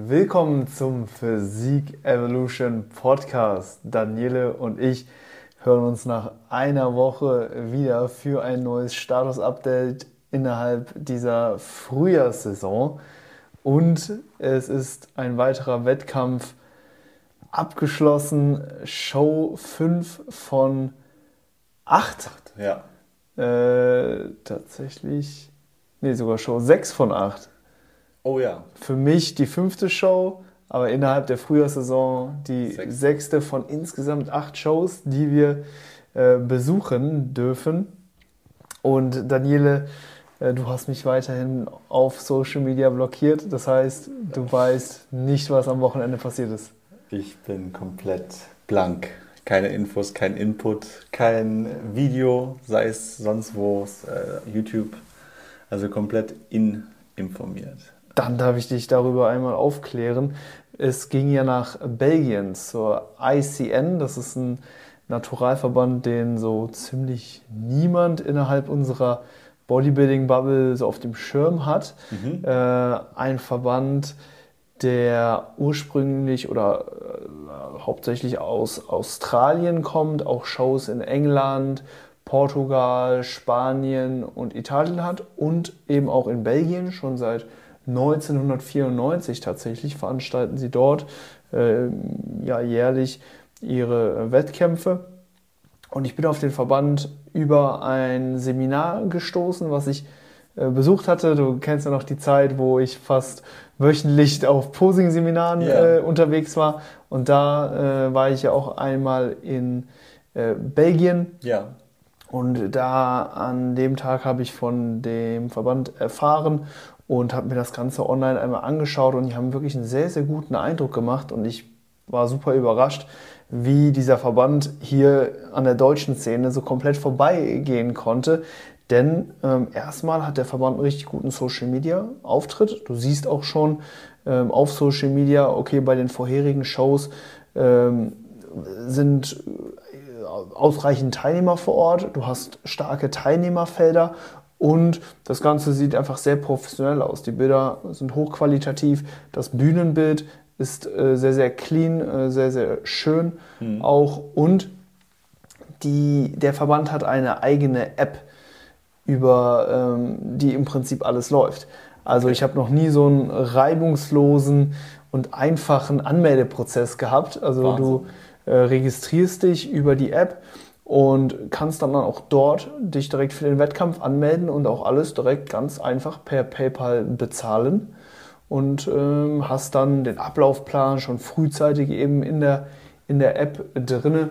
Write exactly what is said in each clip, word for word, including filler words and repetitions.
Willkommen zum Physik Evolution Podcast. Daniele und ich hören uns nach einer Woche wieder für ein neues Status-Update innerhalb dieser Frühjahrssaison. Und es ist ein weiterer Wettkampf abgeschlossen. Show fünf von acht. Ja. Äh, tatsächlich, nee, sogar Show sechs von acht. Oh ja. Für mich die fünfte Show, aber innerhalb der Frühjahrssaison die Sechs. sechste von insgesamt acht Shows, die wir äh, besuchen dürfen. Und Daniele, äh, du hast mich weiterhin auf Social Media blockiert. Das heißt, du weißt nicht, was am Wochenende passiert ist. Ich bin komplett blank. Keine Infos, kein Input, kein Video, sei es sonst wo, äh, YouTube. Also komplett ininformiert. Dann darf ich dich darüber einmal aufklären. Es ging ja nach Belgien zur I C N. Das ist ein Naturalverband, den so ziemlich niemand innerhalb unserer Bodybuilding-Bubble so auf dem Schirm hat. Mhm. Äh, ein Verband, der ursprünglich oder äh, hauptsächlich aus Australien kommt, auch Shows in England, Portugal, Spanien und Italien hat und eben auch in Belgien schon seit neunzehnhundertvierundneunzig tatsächlich veranstalten sie dort äh, ja, jährlich ihre Wettkämpfe. Und ich bin auf den Verband über ein Seminar gestoßen, was ich äh, besucht hatte. Du kennst ja noch die Zeit, wo ich fast wöchentlich auf Posing-Seminaren Ja. äh, unterwegs war. Und da äh, war ich ja auch einmal in äh, Belgien. Ja. Und da an dem Tag habe ich von dem Verband erfahren und habe mir das Ganze online einmal angeschaut und die haben wirklich einen sehr, sehr guten Eindruck gemacht und ich war super überrascht, wie dieser Verband hier an der deutschen Szene so komplett vorbeigehen konnte. Denn ähm, erstmal hat der Verband einen richtig guten Social-Media-Auftritt. Du siehst auch schon ähm, auf Social Media, okay, bei den vorherigen Shows ähm, sind ausreichend Teilnehmer vor Ort, du hast starke Teilnehmerfelder und das Ganze sieht einfach sehr professionell aus. Die Bilder sind hochqualitativ, das Bühnenbild ist äh, sehr, sehr clean, äh, sehr, sehr schön Mhm. auch und die, der Verband hat eine eigene App, über ähm, die im Prinzip alles läuft. Also ich habe noch nie so einen reibungslosen und einfachen Anmeldeprozess gehabt. Also Wahnsinn. du äh, registrierst dich über die App und kannst dann auch dort dich direkt für den Wettkampf anmelden und auch alles direkt ganz einfach per PayPal bezahlen und ähm, hast dann den Ablaufplan schon frühzeitig eben in der, in der App drinne.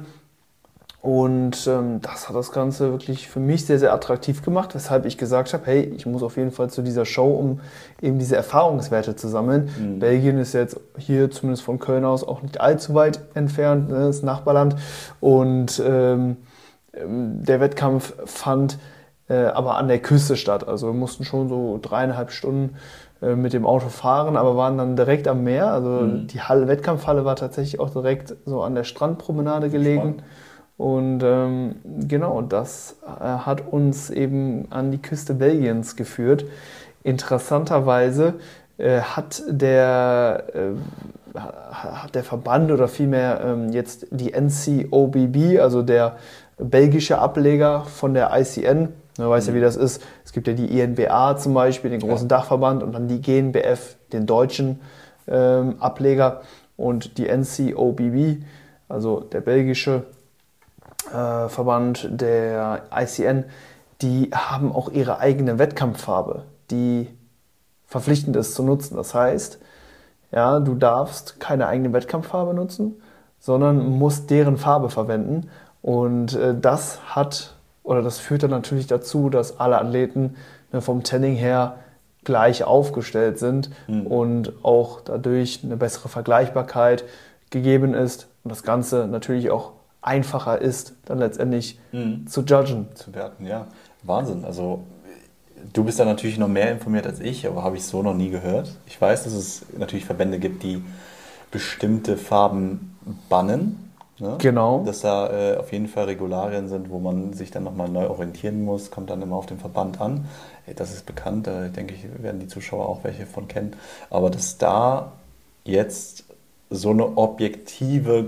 Und ähm, das hat das Ganze wirklich für mich sehr, sehr attraktiv gemacht, weshalb ich gesagt habe, hey, ich muss auf jeden Fall zu dieser Show, um eben diese Erfahrungswerte zu sammeln. Mhm. Belgien ist jetzt hier zumindest von Köln aus auch nicht allzu weit entfernt, ne, das Nachbarland. Und ähm, der Wettkampf fand äh, aber an der Küste statt. Also wir mussten schon so dreieinhalb Stunden äh, mit dem Auto fahren, aber waren dann direkt am Meer. Also Mhm. die Halle, Wettkampfhalle war tatsächlich auch direkt so an der Strandpromenade gelegen. Spannend. Und ähm, genau, das äh, hat uns eben an die Küste Belgiens geführt. Interessanterweise äh, hat, der, äh, hat der Verband oder vielmehr ähm, jetzt die N C O B B, also der belgische Ableger von der I C N, du weißt ja, wie das ist. Es gibt ja die I N B A zum Beispiel, den großen Ja. Dachverband, und dann die G N B F, den deutschen ähm, Ableger, und die N C O B B, also der belgische Äh, Verband der I C N, die haben auch ihre eigene Wettkampffarbe, die verpflichtend ist zu nutzen. Das heißt, ja, du darfst keine eigene Wettkampffarbe nutzen, sondern musst deren Farbe verwenden. Und äh, das hat, oder das führt dann natürlich dazu, dass alle Athleten ne, vom Tanning her gleich aufgestellt sind Mhm. und auch dadurch eine bessere Vergleichbarkeit gegeben ist und das Ganze natürlich auch einfacher ist, dann letztendlich Mhm. zu judgen. Zu werten, ja. Wahnsinn. Also du bist da natürlich noch mehr informiert als ich, aber habe ich so noch nie gehört. Ich weiß, dass es natürlich Verbände gibt, die bestimmte Farben bannen. Ne? Genau. Dass da äh, auf jeden Fall Regularien sind, wo man sich dann nochmal neu orientieren muss, kommt dann immer auf den Verband an. Das ist bekannt, da denke ich, werden die Zuschauer auch welche von kennen. Aber dass da jetzt so eine objektive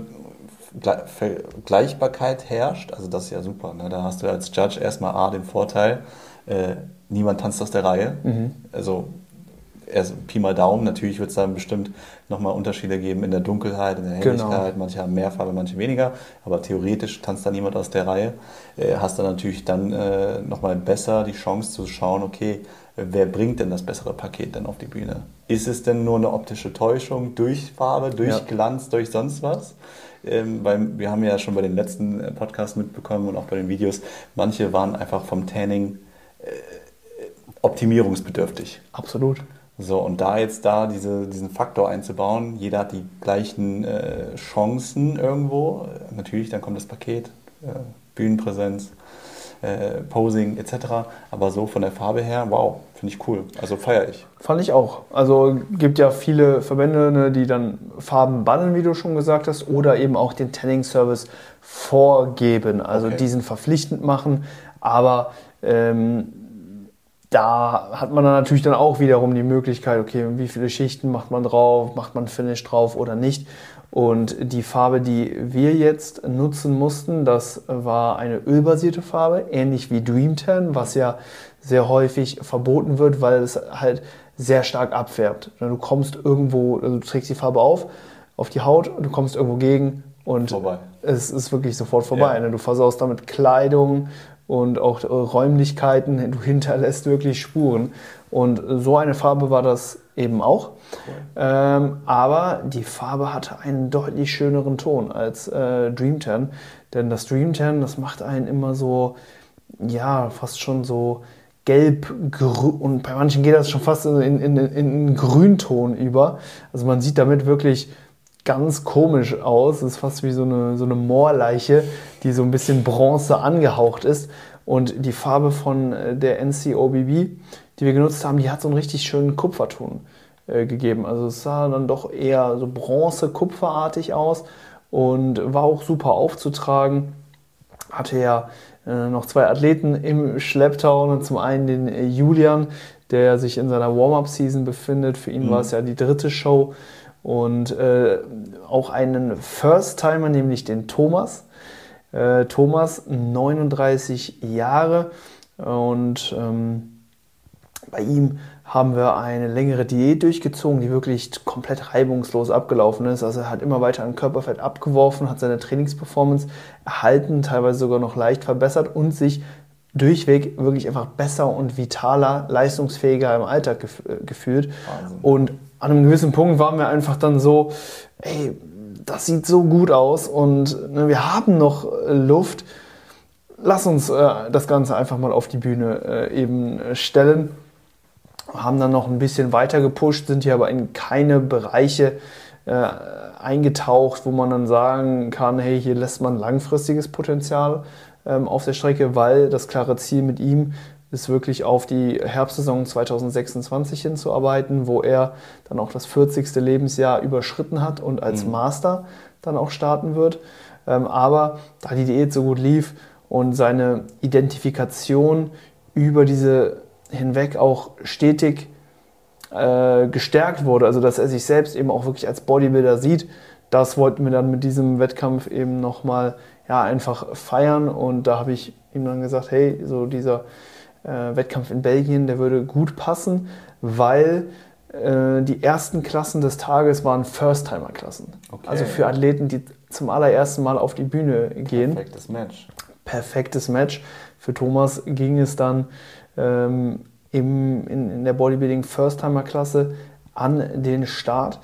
Vergleichbarkeit herrscht, also das ist ja super. Ne? Da hast du als Judge erstmal A den Vorteil, äh, niemand tanzt aus der Reihe. Mhm. Also erst Pi mal Daumen, natürlich wird es dann bestimmt nochmal Unterschiede geben in der Dunkelheit, in der Helligkeit. Genau. Manche haben mehr Farbe, manche weniger, aber theoretisch tanzt da niemand aus der Reihe. Äh, hast dann natürlich dann äh, nochmal besser die Chance zu schauen, okay, wer bringt denn das bessere Paket dann auf die Bühne? Ist es denn nur eine optische Täuschung durch Farbe, durch ja. Glanz, durch sonst was? Ähm, weil wir haben ja schon bei den letzten Podcasts mitbekommen und auch bei den Videos, manche waren einfach vom Tanning äh, optimierungsbedürftig. Absolut. So, und da jetzt da diese, diesen Faktor einzubauen, jeder hat die gleichen äh, Chancen irgendwo, natürlich, dann kommt das Paket, äh, Bühnenpräsenz, äh, Posing et cetera. Aber so von der Farbe her, wow, finde ich cool. Also feiere ich. Fand ich auch. Also gibt ja viele Verbände, ne, die dann Farben bannen, wie du schon gesagt hast, oder eben auch den Tanning-Service vorgeben, also okay. diesen verpflichtend machen. Aber ähm, da hat man dann natürlich dann auch wiederum die Möglichkeit, okay, wie viele Schichten macht man drauf, macht man Finish drauf oder nicht. Und die Farbe, die wir jetzt nutzen mussten, das war eine ölbasierte Farbe, ähnlich wie Dream Tan, was ja sehr häufig verboten wird, weil es halt sehr stark abfärbt. Du kommst irgendwo, also du trägst die Farbe auf, auf die Haut, du kommst irgendwo gegen und vorbei. Es ist wirklich sofort vorbei. Ja. Du versaust damit Kleidung und auch Räumlichkeiten, du hinterlässt wirklich Spuren. Und so eine Farbe war das eben auch. Cool. Ähm, aber die Farbe hatte einen deutlich schöneren Ton als äh, Dream Tan. Denn das Dream Tan, das macht einen immer so, ja, fast schon so gelb, und bei manchen geht das schon fast in, in, in, in einen Grünton über. Also man sieht damit wirklich ganz komisch aus. Es ist fast wie so eine, so eine Moorleiche, die so ein bisschen Bronze angehaucht ist. Und die Farbe von der N C O B B, die wir genutzt haben, die hat so einen richtig schönen Kupferton äh, gegeben. Also es sah dann doch eher so bronze-kupferartig aus und war auch super aufzutragen. Hatte ja äh, noch zwei Athleten im Schlepptau. Zum einen den äh, Julian, der sich in seiner Warm-Up-Season befindet. Für ihn mhm. war es ja die dritte Show. Und äh, auch einen First-Timer, nämlich den Thomas. Äh, Thomas, neununddreißig Jahre. Und ähm, bei ihm haben wir eine längere Diät durchgezogen, die wirklich komplett reibungslos abgelaufen ist. Also er hat immer weiter an Körperfett abgeworfen, hat seine Trainingsperformance erhalten, teilweise sogar noch leicht verbessert und sich durchweg wirklich einfach besser und vitaler, leistungsfähiger im Alltag gef- gefühlt. Wahnsinn. Und an einem gewissen Punkt waren wir einfach dann so, ey, das sieht so gut aus und ne, wir haben noch äh, Luft. Lass uns äh, das Ganze einfach mal auf die Bühne äh, eben äh, stellen. Haben dann noch ein bisschen weiter gepusht, sind hier aber in keine Bereiche äh, eingetaucht, wo man dann sagen kann, hey, hier lässt man langfristiges Potenzial ähm, auf der Strecke, weil das klare Ziel mit ihm ist wirklich auf die Herbstsaison zwanzig sechsundzwanzig hinzuarbeiten, wo er dann auch das vierzigste Lebensjahr überschritten hat und als mhm. Master dann auch starten wird. Ähm, aber da die Diät so gut lief und seine Identifikation über diese hinweg auch stetig äh, gestärkt wurde, also dass er sich selbst eben auch wirklich als Bodybuilder sieht, das wollten wir dann mit diesem Wettkampf eben nochmal ja, einfach feiern und da habe ich ihm dann gesagt, hey, so dieser äh, Wettkampf in Belgien, der würde gut passen, weil äh, die ersten Klassen des Tages waren First-Timer-Klassen. Okay. Also für Athleten, die zum allerersten Mal auf die Bühne gehen. Perfektes Match. Perfektes Match. Für Thomas ging es dann ähm, im, in, in der Bodybuilding First-Timer-Klasse an den Start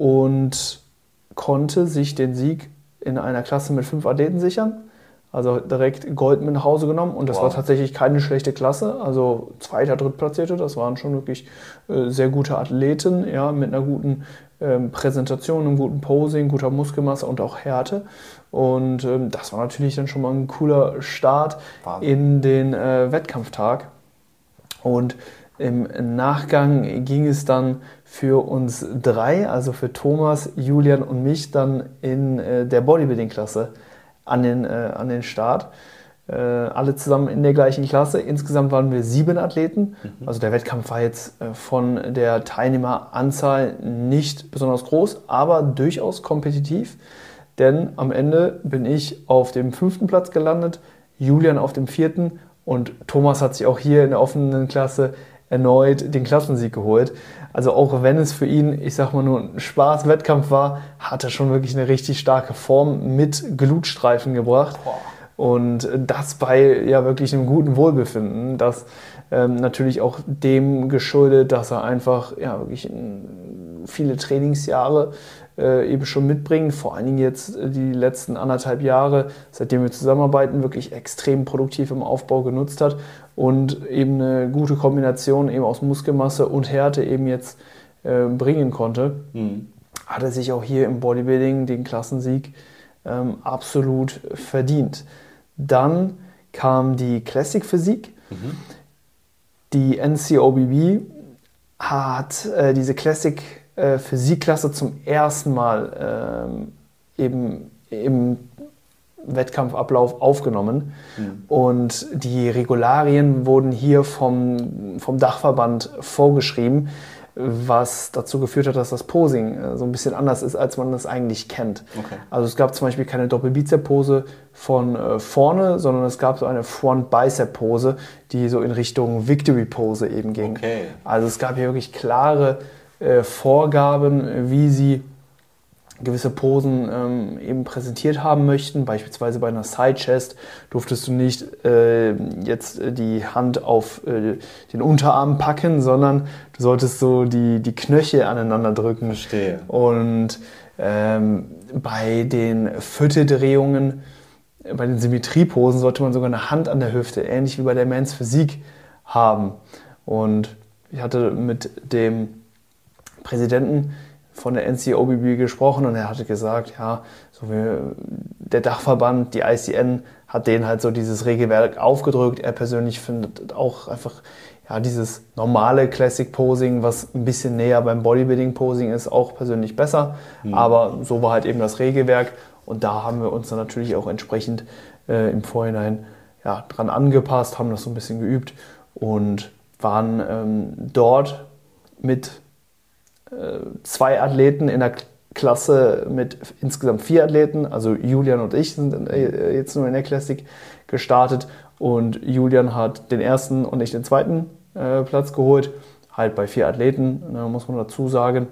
und konnte sich den Sieg in einer Klasse mit fünf Athleten sichern. Also direkt Gold mit nach Hause genommen und das wow. war tatsächlich keine schlechte Klasse. Also zweiter, drittplatzierte, das waren schon wirklich äh, sehr gute Athleten, ja, mit einer guten ähm, Präsentation, einem guten Posing, guter Muskelmasse und auch Härte. Und ähm, das war natürlich dann schon mal ein cooler Start Wahnsinn. in den äh, Wettkampftag. Und im Nachgang ging es dann für uns drei, also für Thomas, Julian und mich, dann in äh, der Bodybuilding-Klasse an den, äh, an den Start. äh, alle zusammen in der gleichen Klasse. Insgesamt waren wir sieben Athleten. Mhm. Also der Wettkampf war jetzt äh, von der Teilnehmeranzahl nicht besonders groß, aber durchaus kompetitiv. Denn am Ende bin ich auf dem fünften Platz gelandet, Julian auf dem vierten und Thomas hat sich auch hier in der offenen Klasse erneut den Klassensieg geholt. Also auch wenn es für ihn, ich sag mal, nur ein Spaß-Wettkampf war, hat er schon wirklich eine richtig starke Form mit Glutstreifen gebracht. Boah. Und das bei ja wirklich einem guten Wohlbefinden, das ähm, natürlich auch dem geschuldet, dass er einfach ja wirklich viele Trainingsjahre äh, eben schon mitbringt, vor allen Dingen jetzt die letzten anderthalb Jahre, seitdem wir zusammenarbeiten, wirklich extrem produktiv im Aufbau genutzt hat und eben eine gute Kombination eben aus Muskelmasse und Härte eben jetzt äh, bringen konnte. Mhm. Hat er sich auch hier im Bodybuilding den Klassensieg ähm, absolut verdient. Dann kam die Classic Physik. Mhm. Die N C O B B hat äh, diese Classic äh, Physik-Klasse zum ersten Mal äh, eben im Wettkampfablauf aufgenommen. Mhm. Und die Regularien wurden hier vom, vom Dachverband vorgeschrieben, was dazu geführt hat, dass das Posing so ein bisschen anders ist, als man das eigentlich kennt. Okay. Also es gab zum Beispiel keine Doppelbizep-Pose von äh, vorne, sondern es gab so eine Front-Bicep-Pose, die so in Richtung Victory-Pose eben ging. Okay. Also es gab hier wirklich klare äh, Vorgaben, wie sie gewisse Posen ähm, eben präsentiert haben möchten. Beispielsweise bei einer Side-Chest durftest du nicht äh, jetzt die Hand auf äh, den Unterarm packen, sondern du solltest so die, die Knöchel aneinander drücken. Verstehe. Und ähm, bei den Vierteldrehungen, bei den Symmetrieposen sollte man sogar eine Hand an der Hüfte, ähnlich wie bei der Men's Physik, haben. Und ich hatte mit dem Präsidenten von der N C O B B gesprochen und er hatte gesagt, ja, so wie der Dachverband, die I C N, hat denen halt so dieses Regelwerk aufgedrückt. Er persönlich findet auch einfach ja, dieses normale Classic Posing, was ein bisschen näher beim Bodybuilding Posing ist, auch persönlich besser. Mhm. Aber so war halt eben das Regelwerk und da haben wir uns dann natürlich auch entsprechend äh, im Vorhinein ja, dran angepasst, haben das so ein bisschen geübt und waren ähm, dort mit zwei Athleten in der Klasse mit insgesamt vier Athleten, also Julian und ich sind jetzt nur in der Classic gestartet und Julian hat den ersten und ich den zweiten äh, Platz geholt, halt bei vier Athleten, ne, muss man dazu sagen,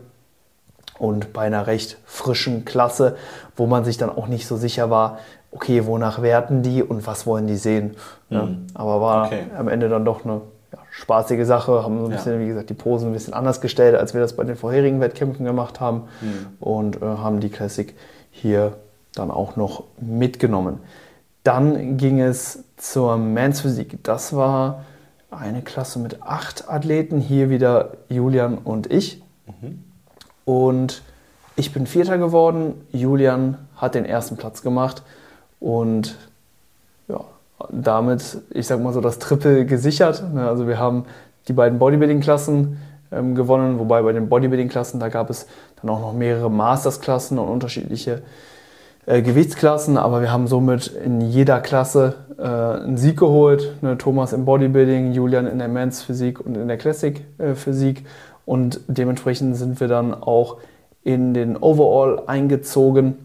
und bei einer recht frischen Klasse, wo man sich dann auch nicht so sicher war, okay, wonach werten die und was wollen die sehen, ne? Mhm. Aber war okay. Am Ende dann doch eine spaßige Sache, haben so ein bisschen, ja. wie gesagt, die Posen ein bisschen anders gestellt, als wir das bei den vorherigen Wettkämpfen gemacht haben mhm. und äh, haben die Classic hier dann auch noch mitgenommen. Dann ging es zur Men's Physik. Das war eine Klasse mit acht Athleten, hier wieder Julian und ich. Mhm. Und ich bin Vierter geworden, Julian hat den ersten Platz gemacht und ja, damit, ich sag mal so, das Triple gesichert. Also wir haben die beiden Bodybuilding-Klassen ähm, gewonnen, wobei bei den Bodybuilding-Klassen, da gab es dann auch noch mehrere Masters-Klassen und unterschiedliche äh, Gewichtsklassen, aber wir haben somit in jeder Klasse äh, einen Sieg geholt. Ne? Thomas im Bodybuilding, Julian in der Men's Physik und in der Classic äh, Physik und dementsprechend sind wir dann auch in den Overall eingezogen.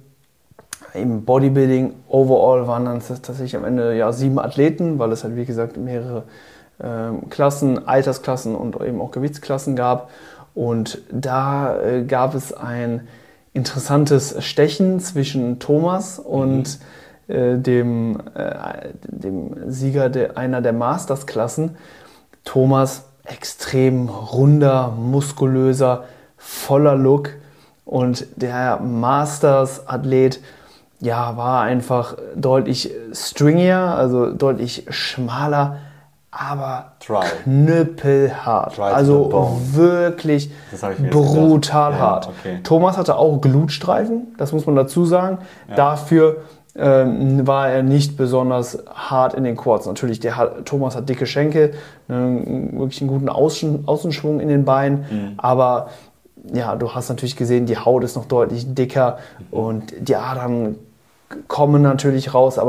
Im Bodybuilding overall waren dann tatsächlich am Ende ja sieben Athleten, weil es halt wie gesagt mehrere ähm, Klassen, Altersklassen und eben auch Gewichtsklassen gab. Und da äh, gab es ein interessantes Stechen zwischen Thomas und mhm. äh, dem, äh, dem Sieger der, einer der Masters-Klassen. Thomas extrem runder, muskulöser, voller Look und der Masters-Athlet ja, war einfach deutlich stringier, also deutlich schmaler, aber Dry. knüppelhart. Dry also wirklich brutal hart. Ja, okay. Thomas hatte auch Glutstreifen, das muss man dazu sagen. Ja. Dafür ähm, war er nicht besonders hart in den Quads. Natürlich, der hat, Thomas hat dicke Schenkel, ne, wirklich einen guten Außen, Außenschwung in den Beinen, mhm. aber ja, du hast natürlich gesehen, die Haut ist noch deutlich dicker mhm. und die Adern kommen natürlich raus, aber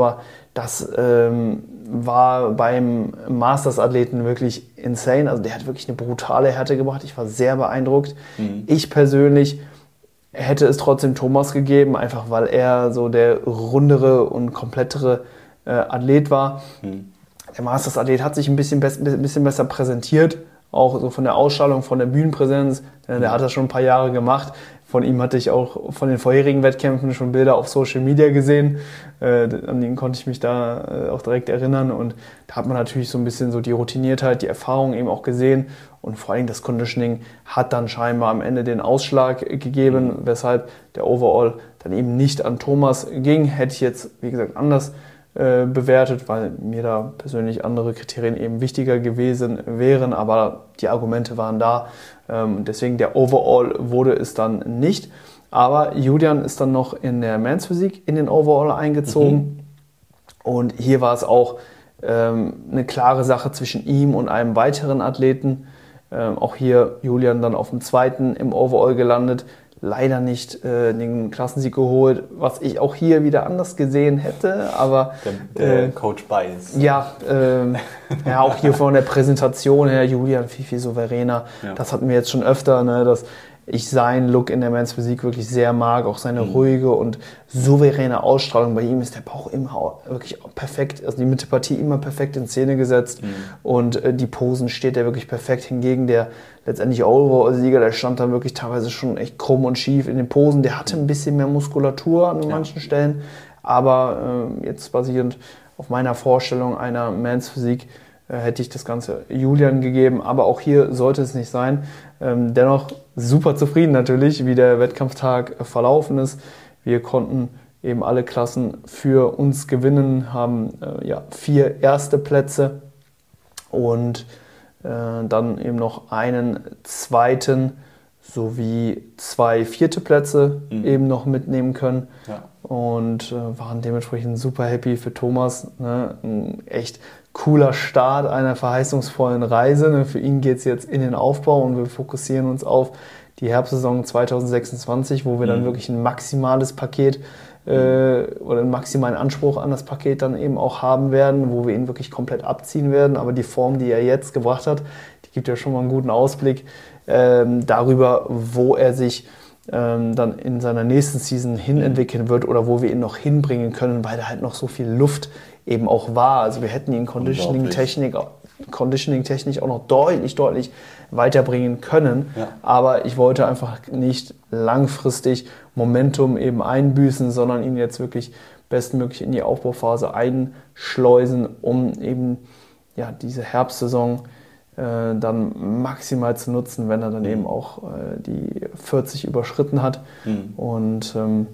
das ähm, war beim Masters-Athleten wirklich insane. Also der hat wirklich eine brutale Härte gebracht. Ich war sehr beeindruckt. Mhm. Ich persönlich hätte es trotzdem Thomas gegeben, einfach weil er so der rundere und komplettere äh, Athlet war. Mhm. Der Masters-Athlet hat sich ein bisschen, be- ein bisschen besser präsentiert, auch so von der Ausstrahlung, von der Bühnenpräsenz. Der mhm. hat das schon ein paar Jahre gemacht. Von ihm hatte ich auch von den vorherigen Wettkämpfen schon Bilder auf Social Media gesehen. Äh, an den konnte ich mich da äh, auch direkt erinnern. Und da hat man natürlich so ein bisschen so die Routiniertheit, die Erfahrung eben auch gesehen. Und vor allem das Conditioning hat dann scheinbar am Ende den Ausschlag gegeben, mhm. weshalb der Overall dann eben nicht an Thomas ging. Hätte ich jetzt, wie gesagt, anders äh, bewertet, weil mir da persönlich andere Kriterien eben wichtiger gewesen wären. Aber die Argumente waren da. Ähm, deswegen der Overall wurde es dann nicht. Aber Julian ist dann noch in der Men's Physik in den Overall eingezogen. Mhm. Und hier war es auch ähm, eine klare Sache zwischen ihm und einem weiteren Athleten. Ähm, auch hier Julian dann auf dem zweiten im Overall gelandet. Leider nicht äh, den Klassensieg geholt, was ich auch hier wieder anders gesehen hätte. Aber der, der äh, Coach Bias. Ja, äh, ja, auch hier von der Präsentation her, Julian viel, viel souveräner. Ja. Das hatten wir jetzt schon öfter, ne, dass ich seinen Look in der Men's Physik wirklich sehr mag, auch seine mhm. ruhige und souveräne Ausstrahlung. Bei ihm ist der Bauch immer wirklich perfekt, also die Mittepartie immer perfekt in Szene gesetzt mhm. und äh, die Posen steht er wirklich perfekt. Hingegen der letztendlich Overall-Sieger, der stand dann wirklich teilweise schon echt krumm und schief in den Posen. Der hatte ein bisschen mehr Muskulatur an ja. manchen Stellen, aber äh, jetzt basierend auf meiner Vorstellung einer Men's Physik äh, hätte ich das Ganze Julian gegeben, aber auch hier sollte es nicht sein. Ähm, dennoch super zufrieden natürlich, wie der Wettkampftag äh, verlaufen ist. Wir konnten eben alle Klassen für uns gewinnen, haben äh, ja, vier erste Plätze und äh, dann eben noch einen zweiten sowie zwei vierte Plätze mhm. eben noch mitnehmen können. Ja. Und äh, waren dementsprechend super happy für Thomas. Ne? Ein echt cooler Start einer verheißungsvollen Reise. Ne? Für ihn geht es jetzt in den Aufbau und wir fokussieren uns auf die Herbstsaison zwanzig sechsundzwanzig, wo wir mhm. dann wirklich ein maximales Paket äh, oder einen maximalen Anspruch an das Paket dann eben auch haben werden, wo wir ihn wirklich komplett abziehen werden. Aber die Form, die er jetzt gebracht hat, die gibt ja schon mal einen guten Ausblick ähm, darüber, wo er sich ähm, dann in seiner nächsten Season hinentwickeln wird oder wo wir ihn noch hinbringen können, weil da halt noch so viel Luft eben auch war. Also wir hätten ihn Conditioning-Technik, Conditioning-technisch auch noch deutlich, deutlich weiterbringen können. Ja. Aber ich wollte einfach nicht langfristig Momentum eben einbüßen, sondern ihn jetzt wirklich bestmöglich in die Aufbauphase einschleusen, um eben ja, diese Herbstsaison äh, dann maximal zu nutzen, wenn er dann mhm. eben auch äh, die vierzig überschritten hat. Mhm. Und ähm,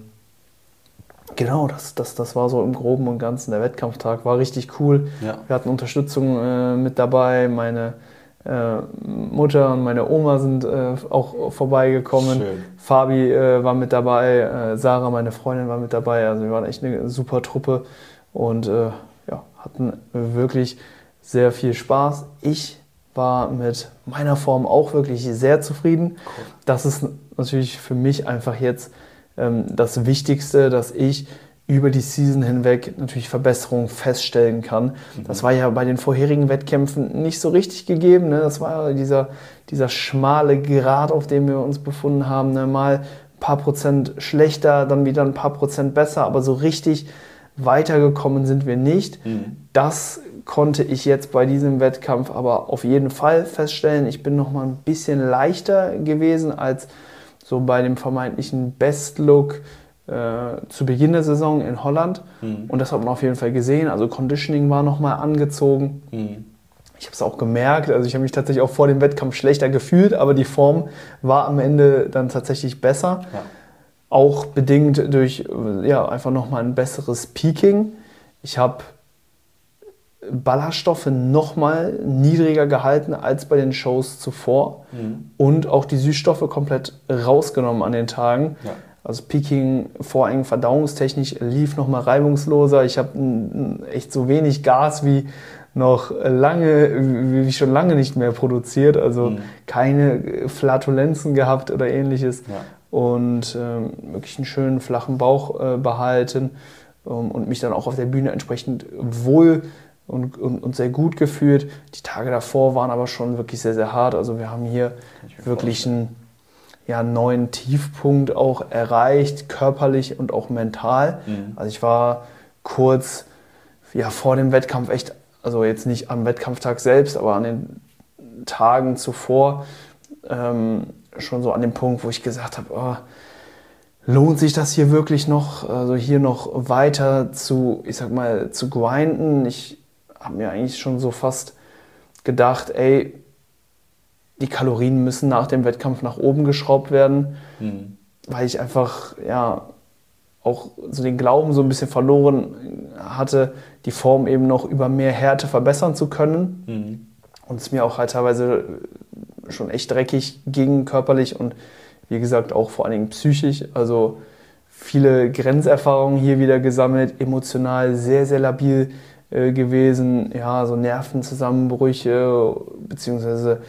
genau, das, das, das war so im Groben und Ganzen der Wettkampftag. War richtig cool. Ja. Wir hatten Unterstützung äh, mit dabei. Meine äh, Mutter und meine Oma sind äh, auch vorbeigekommen. Schön. Fabi äh, war mit dabei. Äh, Sarah, meine Freundin, war mit dabei. Also wir waren echt eine super Truppe und äh, ja, hatten wirklich sehr viel Spaß. Ich war mit meiner Form auch wirklich sehr zufrieden. Cool. Das ist natürlich für mich einfach jetzt das Wichtigste, dass ich über die Season hinweg natürlich Verbesserungen feststellen kann. Mhm. Das war ja bei den vorherigen Wettkämpfen nicht so richtig gegeben. Ne? Das war dieser, dieser schmale Grat, auf dem wir uns befunden haben. Ne? Mal ein paar Prozent schlechter, dann wieder ein paar Prozent besser, aber so richtig weitergekommen sind wir nicht. Mhm. Das konnte ich jetzt bei diesem Wettkampf aber auf jeden Fall feststellen. Ich bin noch mal ein bisschen leichter gewesen als so bei dem vermeintlichen Best-Look äh, zu Beginn der Saison in Holland. Mhm. Und das hat man auf jeden Fall gesehen. Also Conditioning war nochmal angezogen. Mhm. Ich habe es auch gemerkt. Also ich habe mich tatsächlich auch vor dem Wettkampf schlechter gefühlt, aber die Form war am Ende dann tatsächlich besser. Ja. Auch bedingt durch ja, einfach nochmal ein besseres Peaking. Ich habe Ballaststoffe nochmal niedriger gehalten als bei den Shows zuvor mhm. und auch die Süßstoffe komplett rausgenommen an den Tagen. Ja. Also Peaking vor allem verdauungstechnisch lief nochmal reibungsloser. Ich habe echt so wenig Gas wie noch lange, wie schon lange nicht mehr produziert. Also mhm. keine Flatulenzen gehabt oder ähnliches. Ja. Und ähm, wirklich einen schönen flachen Bauch äh, behalten. ähm, und mich dann auch auf der Bühne entsprechend wohl und, und, und sehr gut gefühlt. Die Tage davor waren aber schon wirklich sehr, sehr hart. Also wir haben hier wirklich einen ja, neuen Tiefpunkt auch erreicht, körperlich und auch mental. Mhm. Also ich war kurz ja, vor dem Wettkampf echt, also jetzt nicht am Wettkampftag selbst, aber an den Tagen zuvor ähm, schon so an dem Punkt, wo ich gesagt habe, oh, lohnt sich das hier wirklich noch, also hier noch weiter zu, ich sag mal, zu grinden? Ich habe mir eigentlich schon so fast gedacht, ey, die Kalorien müssen nach dem Wettkampf nach oben geschraubt werden, mhm. weil ich einfach, ja, auch so den Glauben so ein bisschen verloren hatte, die Form eben noch über mehr Härte verbessern zu können. Mhm. Und es mir auch halt teilweise schon echt dreckig ging, körperlich und wie gesagt auch vor allen Dingen psychisch. Also viele Grenzerfahrungen hier wieder gesammelt, emotional sehr, sehr labil äh, gewesen. Ja, so Nervenzusammenbrüche, beziehungsweise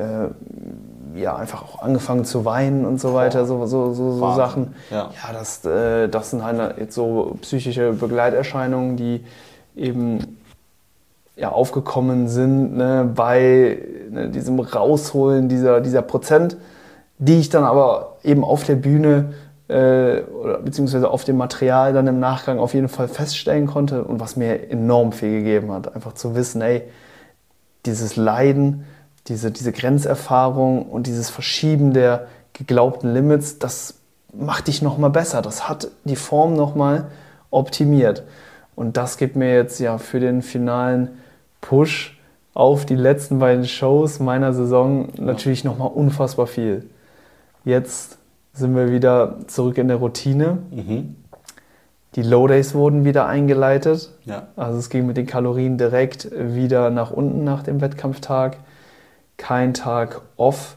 äh, ja, einfach auch angefangen zu weinen und so weiter, so, so, so, so Sachen. Ja, ja das, äh, das sind halt jetzt so psychische Begleiterscheinungen, die eben ja, aufgekommen sind, ne, bei ne, diesem Rausholen dieser, dieser Prozent, die ich dann aber eben auf der Bühne äh, oder beziehungsweise auf dem Material dann im Nachgang auf jeden Fall feststellen konnte und was mir enorm viel gegeben hat. Einfach zu wissen, ey, dieses Leiden, diese, diese Grenzerfahrung und dieses Verschieben der geglaubten Limits, das macht dich nochmal besser. Das hat die Form nochmal optimiert. Und das gibt mir jetzt ja für den finalen Push auf die letzten beiden Shows meiner Saison natürlich nochmal unfassbar viel. Jetzt sind wir wieder zurück in der Routine. Mhm. Die Low Days wurden wieder eingeleitet. Ja. Also es ging mit den Kalorien direkt wieder nach unten nach dem Wettkampftag. Kein Tag off.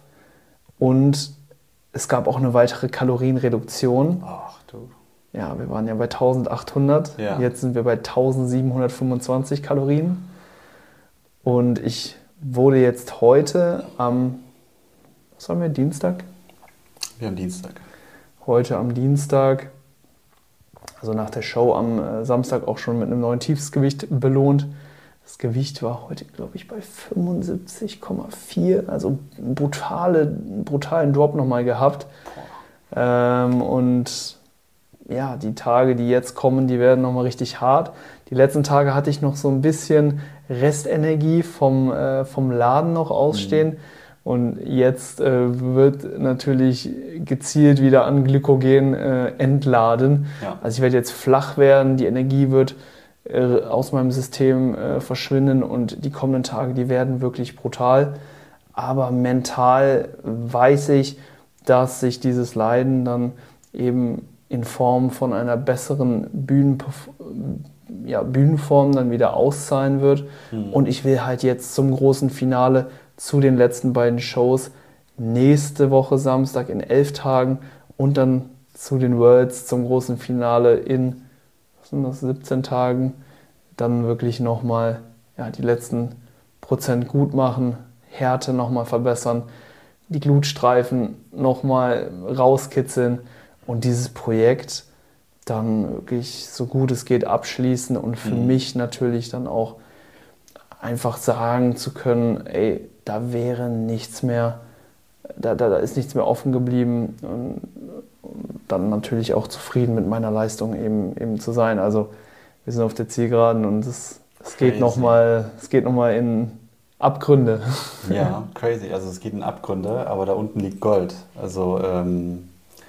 Und es gab auch eine weitere Kalorienreduktion. Ach du. Ja, wir waren ja bei eintausendachthundert. Ja. Jetzt sind wir bei eintausendsiebenhundertfünfundzwanzig Kalorien. Und ich wurde jetzt heute am, was haben wir, Dienstag? Wir haben Dienstag. Heute am Dienstag, also nach der Show am Samstag auch schon mit einem neuen Tiefsgewicht belohnt. Das Gewicht war heute, glaube ich, bei fünfundsiebzig Komma vier, also brutale, brutalen Drop nochmal gehabt. Ähm, und ja, die Tage, die jetzt kommen, die werden nochmal richtig hart. Die letzten Tage hatte ich noch so ein bisschen Restenergie vom, äh, vom Laden noch ausstehen. Mhm. Und jetzt äh, wird natürlich gezielt wieder an Glykogen äh, entladen. Ja. Also ich werde jetzt flach werden, die Energie wird äh, aus meinem System äh, verschwinden und die kommenden Tage, die werden wirklich brutal. Aber mental weiß ich, dass sich dieses Leiden dann eben in Form von einer besseren Bühnenperf- ja, Bühnenform dann wieder auszahlen wird. Mhm. Und ich will halt jetzt zum großen Finale zu den letzten beiden Shows nächste Woche Samstag in elf Tagen und dann zu den Worlds zum großen Finale in, was sind das, siebzehn Tagen, dann wirklich nochmal ja, die letzten Prozent gut machen, Härte nochmal verbessern, die Glutstreifen nochmal rauskitzeln und dieses Projekt dann wirklich so gut es geht abschließen und für mhm. mich natürlich dann auch einfach sagen zu können, ey, da wäre nichts mehr, da, da, da ist nichts mehr offen geblieben und, und dann natürlich auch zufrieden mit meiner Leistung eben, eben zu sein. Also wir sind auf der Zielgeraden und es, es geht nochmal noch in Abgründe. Ja, crazy. Also es geht in Abgründe, aber da unten liegt Gold. Also ähm,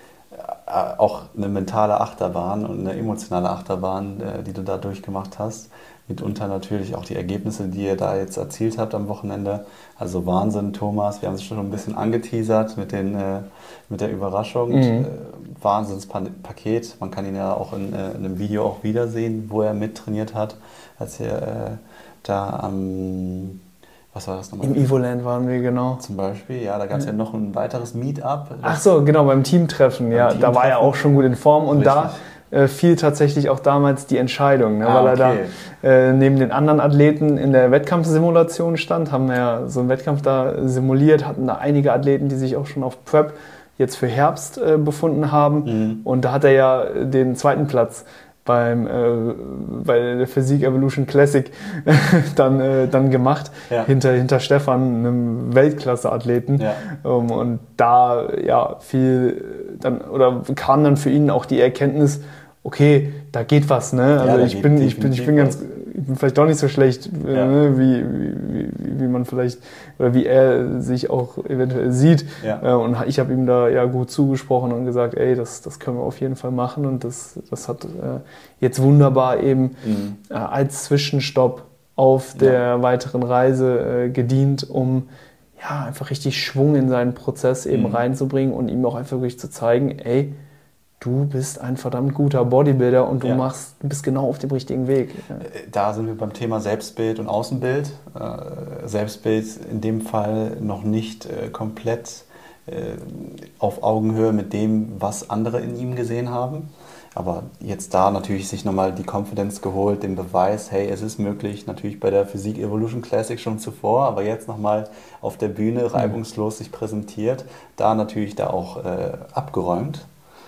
auch eine mentale Achterbahn und eine emotionale Achterbahn, äh, die du da durchgemacht hast. Mitunter natürlich auch die Ergebnisse, die ihr da jetzt erzielt habt am Wochenende. Also Wahnsinn, Thomas. Wir haben es schon ein bisschen angeteasert mit, den, äh, mit der Überraschung. Mhm. Äh, Wahnsinnspaket. Man kann ihn ja auch in, äh, in einem Video auch wiedersehen, wo er mittrainiert hat, als er äh, da am... Ähm, was war das nochmal? Im Evoland waren wir, genau. Zum Beispiel, ja, da gab es ja. ja noch ein weiteres Meetup. Ach so, genau, beim Teamtreffen, beim ja. Teamtreffen. Da war er auch schon gut in Form und Richtig. da äh, fiel tatsächlich auch damals die Entscheidung, ne, ah, weil er okay. da äh, neben den anderen Athleten in der Wettkampfsimulation stand, haben wir ja so einen Wettkampf da simuliert, hatten da einige Athleten, die sich auch schon auf Prep jetzt für Herbst äh, befunden haben mhm. und da hat er ja den zweiten Platz beim äh, bei der Physik Evolution Classic dann, äh, dann gemacht, ja. hinter, hinter Stefan, einem Weltklasse-Athleten. Ja. Um, und da ja viel dann, oder kam dann für ihn auch die Erkenntnis, okay, da geht was, ne? Also ja, ich, bin, ich, bin, ich bin ganz, ich bin vielleicht doch nicht so schlecht, ja. ne? wie, wie, wie man vielleicht, oder wie er sich auch eventuell sieht. Ja. Und ich habe ihm da ja gut zugesprochen und gesagt, ey, das, das können wir auf jeden Fall machen. Und das, das hat äh, jetzt wunderbar eben mhm. äh, als Zwischenstopp auf der ja. weiteren Reise äh, gedient, um ja einfach richtig Schwung in seinen Prozess eben mhm. reinzubringen und ihm auch einfach wirklich zu zeigen, ey, du bist ein verdammt guter Bodybuilder und du ja. machst, du bist genau auf dem richtigen Weg. Ja. Da sind wir beim Thema Selbstbild und Außenbild. Selbstbild in dem Fall noch nicht komplett auf Augenhöhe mit dem, was andere in ihm gesehen haben. Aber jetzt da natürlich sich nochmal die Confidence geholt, den Beweis, hey, es ist möglich, natürlich bei der Physik Evolution Classic schon zuvor, aber jetzt nochmal auf der Bühne reibungslos sich präsentiert, da natürlich da auch äh, abgeräumt.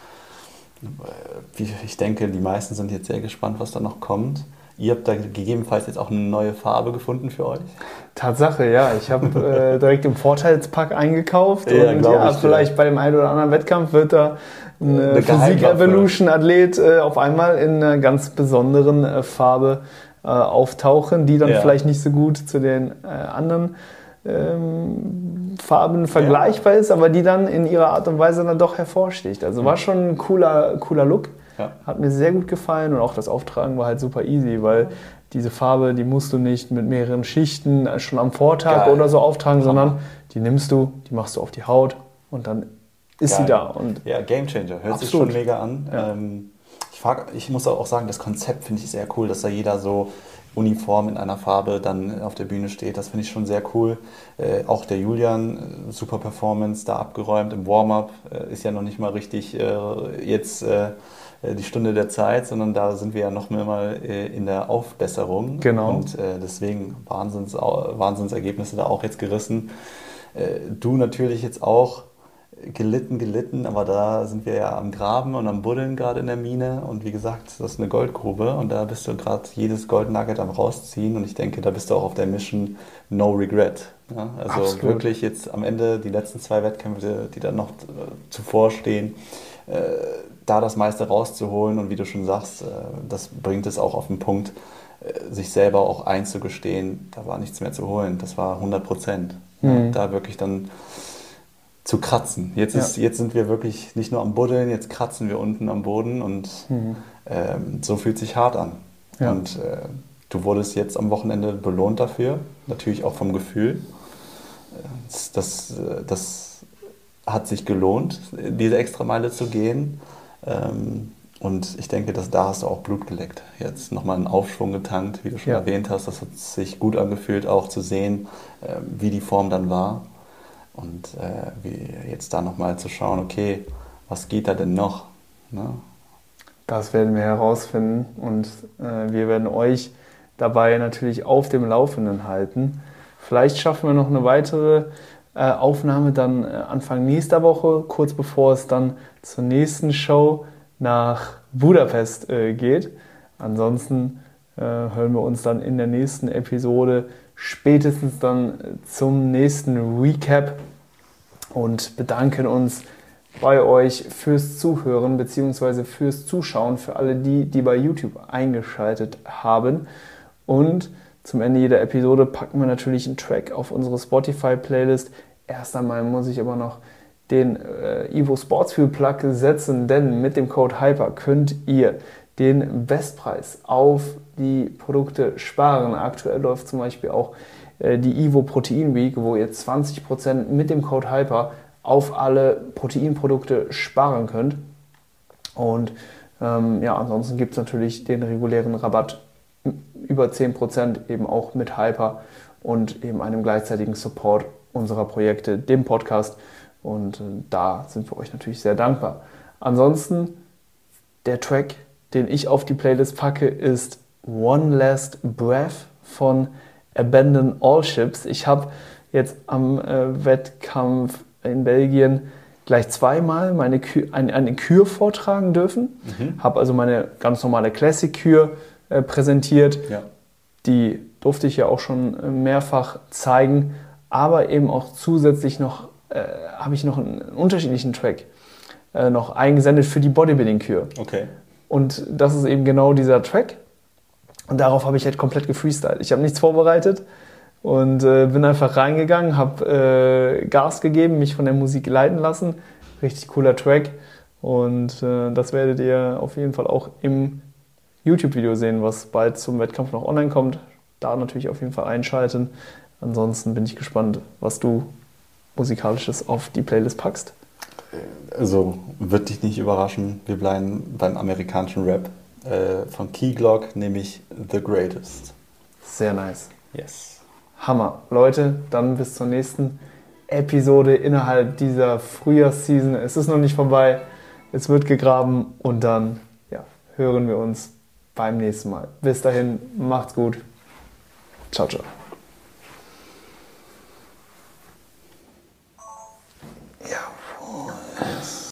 Ich denke, die meisten sind jetzt sehr gespannt, was da noch kommt. Ihr habt da gegebenenfalls jetzt auch eine neue Farbe gefunden für euch? Tatsache, ja. Ich habe äh, direkt im Vorteilspack eingekauft. Ja, und ja, ich, vielleicht ja. bei dem einen oder anderen Wettkampf wird da ein äh, Physik-Evolution-Athlet äh, auf einmal in einer ganz besonderen äh, Farbe äh, auftauchen, die dann ja. vielleicht nicht so gut zu den äh, anderen ähm, Farben vergleichbar ja. ist, aber die dann in ihrer Art und Weise dann doch hervorsticht. Also war schon ein cooler, cooler Look. Ja. Hat mir sehr gut gefallen und auch das Auftragen war halt super easy, weil diese Farbe, die musst du nicht mit mehreren Schichten schon am Vortag Geil. oder so auftragen, Hammer. sondern die nimmst du, die machst du auf die Haut und dann ist Geil. sie da. Und ja, Gamechanger. Hört absolut. sich schon mega an. Ja. Ähm, ich, frag, ich muss auch sagen, das Konzept finde ich sehr cool, dass da jeder so uniform in einer Farbe dann auf der Bühne steht. Das finde ich schon sehr cool. Äh, auch der Julian, super Performance, da abgeräumt im Warm-up. Äh, ist ja noch nicht mal richtig äh, jetzt äh, die Stunde der Zeit, sondern da sind wir ja noch mal äh, in der Aufbesserung. Genau. Und äh, deswegen Wahnsinns, Wahnsinnsergebnisse da auch jetzt gerissen. Äh, du natürlich jetzt auch gelitten, gelitten, aber da sind wir ja am Graben und am Buddeln gerade in der Mine und wie gesagt, das ist eine Goldgrube und da bist du gerade jedes Goldnugget am rausziehen und ich denke, da bist du auch auf der Mission No Regret. Ja? Also Absolut. wirklich jetzt am Ende die letzten zwei Wettkämpfe, die dann noch zuvor stehen, äh, da das meiste rauszuholen und wie du schon sagst, äh, das bringt es auch auf den Punkt, äh, sich selber auch einzugestehen, da war nichts mehr zu holen, das war hundert Prozent. Mhm. Da wirklich dann zu kratzen. Jetzt, ist, ja. jetzt sind wir wirklich nicht nur am Buddeln, jetzt kratzen wir unten am Boden und mhm. ähm, so fühlt sich hart an. Ja. Und äh, du wurdest jetzt am Wochenende belohnt dafür, natürlich auch vom Gefühl. Das, das, das hat sich gelohnt, diese Extrameile zu gehen. Ähm, und ich denke, dass da hast du auch Blut geleckt. Jetzt nochmal einen Aufschwung getankt, wie du schon ja. erwähnt hast. Das hat sich gut angefühlt, auch zu sehen, äh, wie die Form dann war. Und äh, wie jetzt da nochmal zu schauen, okay, was geht da denn noch? Ne? Das werden wir herausfinden und äh, wir werden euch dabei natürlich auf dem Laufenden halten. Vielleicht schaffen wir noch eine weitere äh, Aufnahme dann äh, Anfang nächster Woche, kurz bevor es dann zur nächsten Show nach Budapest äh, geht. Ansonsten äh, hören wir uns dann in der nächsten Episode spätestens dann zum nächsten Recap und bedanken uns bei euch fürs Zuhören bzw. fürs Zuschauen, für alle die, die bei YouTube eingeschaltet haben. Und zum Ende jeder Episode packen wir natürlich einen Track auf unsere Spotify-Playlist. Erst einmal muss ich aber noch den äh, Evo Sportsfuel Plug setzen, denn mit dem Code HYPER könnt ihr den Bestpreis auf die Produkte sparen. Aktuell läuft zum Beispiel auch äh, die Evo Protein Week, wo ihr zwanzig Prozent mit dem Code HYPER auf alle Proteinprodukte sparen könnt. Und ähm, ja, ansonsten gibt es natürlich den regulären Rabatt über zehn Prozent eben auch mit HYPER und eben einem gleichzeitigen Support unserer Projekte, dem Podcast. Und äh, da sind wir euch natürlich sehr dankbar. Ansonsten der Track, den ich auf die Playlist packe, ist One Last Breath von Abandon All Ships. Ich habe jetzt am äh, Wettkampf in Belgien gleich zweimal meine Kür, eine, eine Kür vortragen dürfen. Mhm. Habe also meine ganz normale Classic-Kür äh, präsentiert. Ja. Die durfte ich ja auch schon mehrfach zeigen, aber eben auch zusätzlich noch äh, habe ich noch einen unterschiedlichen Track äh, noch eingesendet für die Bodybuilding-Kür. Okay. Und das ist eben genau dieser Track. Und darauf habe ich halt komplett gefreestylt. Ich habe nichts vorbereitet und äh, bin einfach reingegangen, habe äh, Gas gegeben, mich von der Musik leiten lassen. Richtig cooler Track. Und äh, das werdet ihr auf jeden Fall auch im YouTube-Video sehen, was bald zum Wettkampf noch online kommt. Da natürlich auf jeden Fall einschalten. Ansonsten bin ich gespannt, was du musikalisches auf die Playlist packst. Also wird dich nicht überraschen, wir bleiben beim amerikanischen Rap. Äh, von Key Glock, nämlich The Greatest. Sehr nice. Yes. Hammer. Leute, dann bis zur nächsten Episode innerhalb dieser Frühjahrsseason. Es ist noch nicht vorbei, es wird gegraben und dann ja, hören wir uns beim nächsten Mal. Bis dahin, macht's gut. Ciao, ciao.